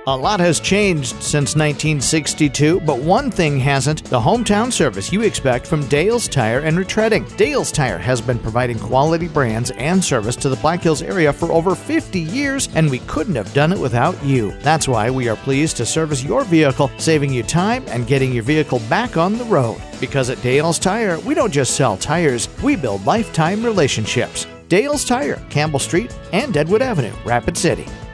A lot has changed since 1962, but one thing hasn't: the hometown service you expect from Dale's Tire and Retreading. Dale's Tire has been providing quality brands and service to the Black Hills area for over 50 years, and we couldn't have done it without you. That's why we are pleased to service your vehicle, saving you time and getting your vehicle back on the road. Because at Dale's Tire, we don't just sell tires, we build lifetime relationships. Dale's Tire, Campbell Street and Deadwood Avenue, Rapid City.